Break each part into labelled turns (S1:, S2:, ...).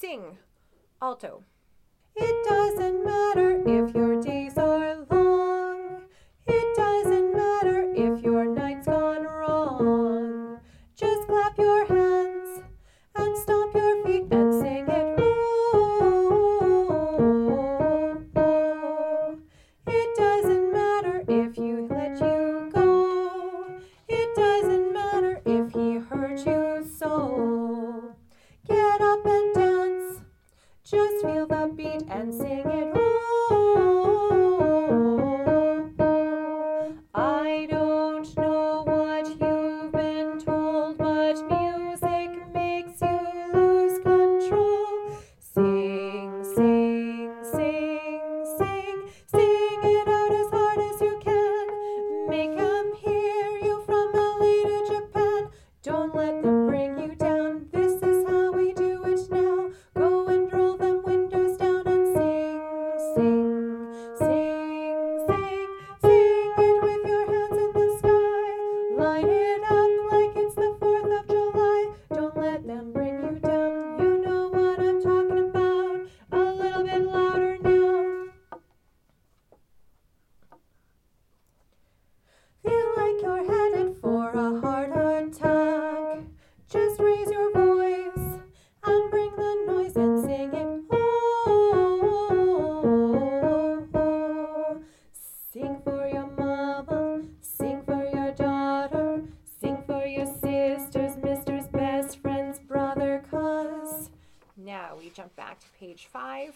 S1: sing. Alto. It doesn't matter if your days are long. It doesn't matter if your night's gone wrong. Just clap your hands and stomp your feet and sing it. Oh, it doesn't matter if you let you go. It doesn't matter if he hurt you so. Get up and dance. Just feel the beat and sing it. Oh, I don't know what you've been told, but music makes you lose control. Sing, sing, sing, sing. Sing it out as hard as you can. Make them hear you from LA to Japan. Don't let them bring you down. This is how we do it now. Go and roll them windows down and sing, sing, sing, sing. Sing it with your hands in the sky. Light it up like it's the 4th of July. Don't let them bring you down. You know what I'm talking about. A little bit louder now. Feel like you're headed for a heart attack. Just raise your voice and bring the noise and sing it. Oh, sing for your mama, sing for your daughter, sing for your sisters, misters, best friends, brother, cuz. Now we jump back to page 5.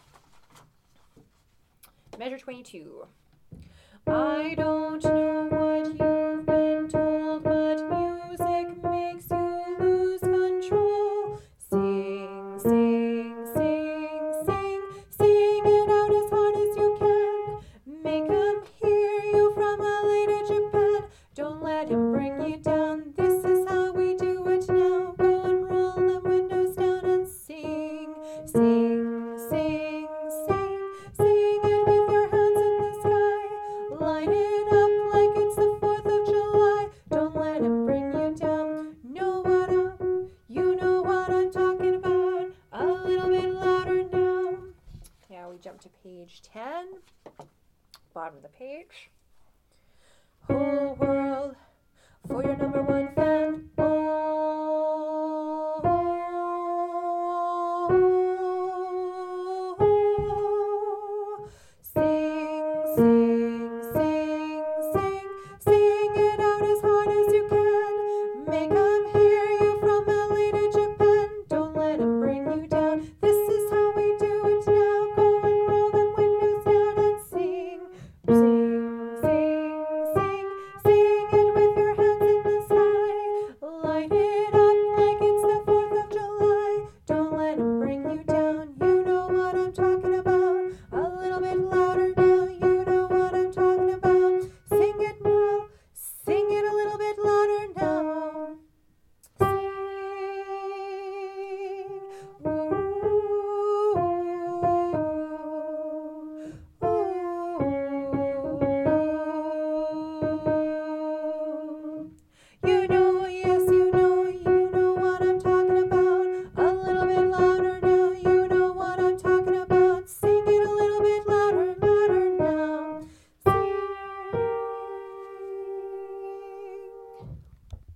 S1: Measure 22. I don't know what you've been told, but music makes you lose control. Sing, sing, sing, sing. Sing it out as hard as you can. Make them hear you from LA to Japan. Don't let him bring you down. This is how we do it now. Go and roll them windows down and sing, sing, sing, sing. Sing it with your hands in the sky. Light it up like it's the 4th of July. Don't let him bring you down. You know what I'm talking about. A little bit louder now. Now we jump to page 10. Bottom of the page. Whole world for your number one fan.